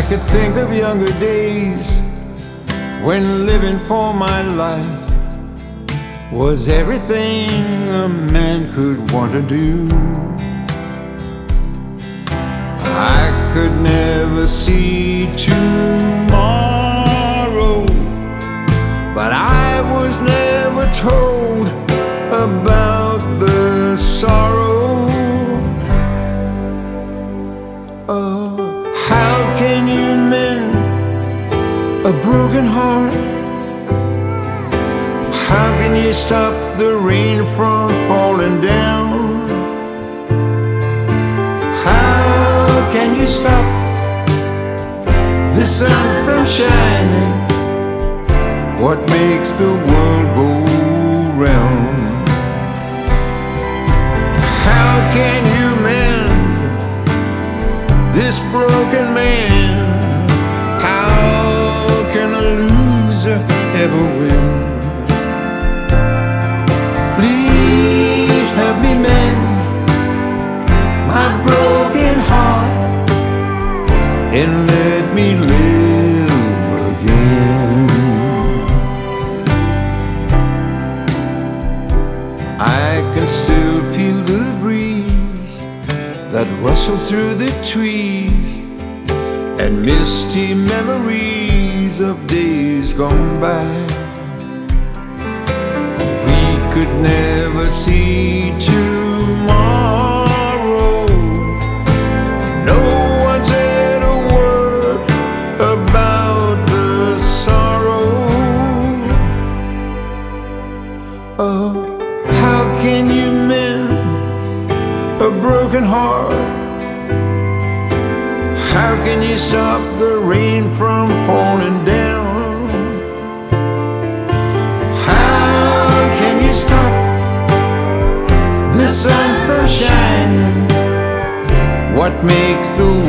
could think of younger days when living for my life was everything a man could want to do. I could never see tomorrow, but I was never told about the sorrow. Oh, how can you mend a broken heart? How can you stop the rain from falling down? How can you stop the sun from shining? What makes the world go round? How can you mend this broken man? How can a loser ever win? Please help me mend my broken heart and let me live again. I can still feel the breeze that rustled through the trees and misty memories of days gone by. We could never see tomorrow. No one said a word about the sorrow. Oh, how can you mend a broken heart? How can you stop the rain from falling down? How can you stop the sun from shining? What makes the